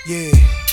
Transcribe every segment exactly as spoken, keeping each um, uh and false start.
Yeah.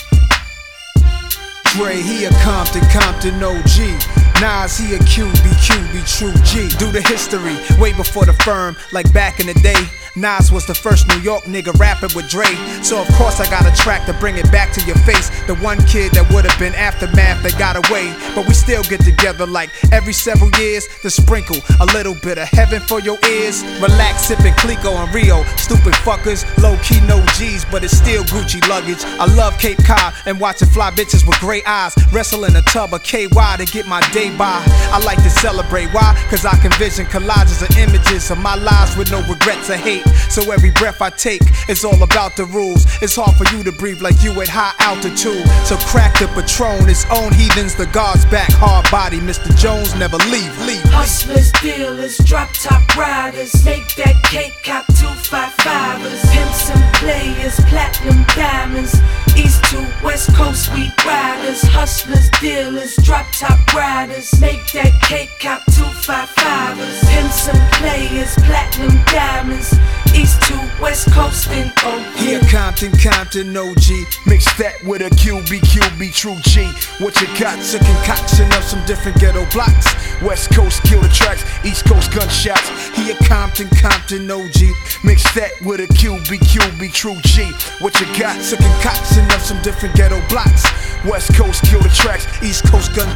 Dre, he a Compton, Compton O G. Nas, he a Q B, Q B, true G. Do the history, way before the firm, like back in the day. Nas was the first New York nigga rapping with Dre. So of course I got a track to bring it back to your face. The one kid that would've been Aftermath that got away. But we still get together like every several years to sprinkle a little bit of heaven for your ears. Relax, sipping Clico and Rio. Stupid fuckers, low key no G's, but it's still Gucci luggage. I love Cape Cod and watching fly bitches with gray eyes. Wrestle in a tub of K Y to get my day by. I like to celebrate, why? Cause I can vision collages of images of my lives with no regrets or hate. So every breath I take, it's all about the rules. It's hard for you to breathe like you at high altitude. So crack the Patron, its own heathens, the guards back. Hard body, Mister Jones never leave, leave. Hustlers, dealers, drop top riders, make that cake, cop two five fivers. Pimps and players, platinum diamonds, east to west coast we riders. Hustlers, dealers, drop top riders, make that cake, cop two five fivers. Pimps and players, platinum diamonds, east to west coast and O G. Here Compton, Compton O G. Mix that with a Q B, Q B, true G. What you got? A concoction of some different ghetto blocks. West coast kill the tracks, east coast gunshots. Here Compton, Compton O G. Mix that with a Q B, Q B, true G. What you got? A concoction of some different ghetto blocks. West coast kill the tracks, east coast gun.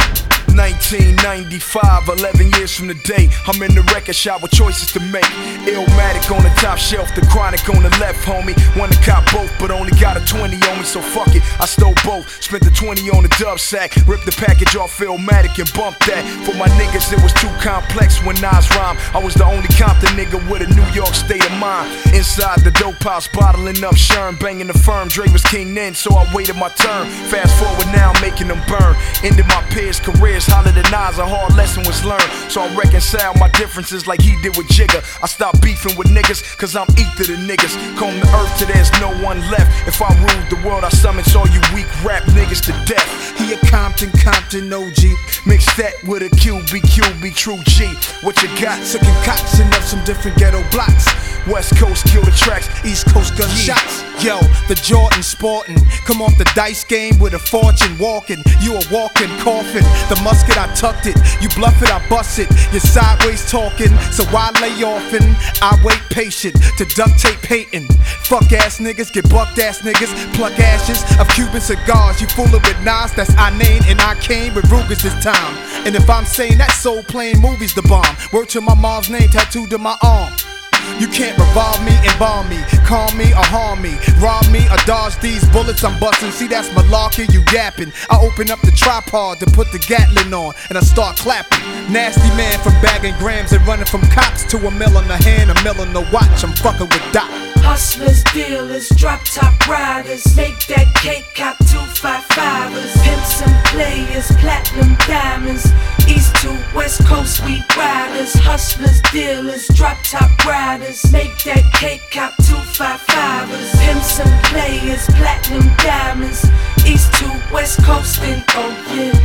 nineteen ninety-five, eleven years from the day, I'm in the record shop with choices to make. Illmatic on the top shelf, the Chronic on the left, homie. Wanna cop both, but only got a twenty on me, so fuck it, I stole both. Spent the twenty on the dub sack, ripped the package off Illmatic and bumped that. For my niggas, it was too complex when Nas rhymed. I was the only Compton nigga with a New York state of mind. Inside the dope house, bottling up Sherm, banging the firm. Dre was king then, so I waited my turn. Fast forward now, making them burn. Ended my peers' careers. Holler than Nas, a hard lesson was learned. So I reconcile my differences like he did with Jigga. I stopped beefing with niggas, cause I'm ether to niggas. Comb the earth till there's no one left. If I ruled the world, I summons all you weak rap niggas to death. He a Compton, Compton O G. Mix that with a Q B, Q B, true G. What you got? A concoction of some different ghetto blocks. West coast kill the tracks, east coast gunshots. Yo, the Jordan sporting, come off the dice game with a fortune walking. You a walking coffin. The musket, I tucked it. You bluff it, I bust it. You're sideways talking, so I lay offin'. I wait patient to duct tape hating. Fuck ass niggas, get bucked ass niggas. Pluck ashes of Cuban cigars. You foolin' with Nas, that's I name, and I came with Rugas this time. And if I'm saying that soul playing movies the bomb, word to my mom's name tattooed to my arm. You can't revolve me, embalm me, calm me or harm me, rob me or dodge these bullets I'm busting. See, that's malarkey, you yapping. I open up the tripod to put the Gatlin on, and I start clapping. Nasty man from bagging grams and running from cops to a mill on the hand, a mill on the watch. I'm fucking with Doc. Hustlers, dealers, drop top riders, make that cake, cop two five fivers. Pimps and players, platinum diamonds, east to west coast we riders. Hustlers, dealers, drop top riders, make that cake, cop two five fivers. Pimps and players, platinum diamonds, east to west coast and oh yeah.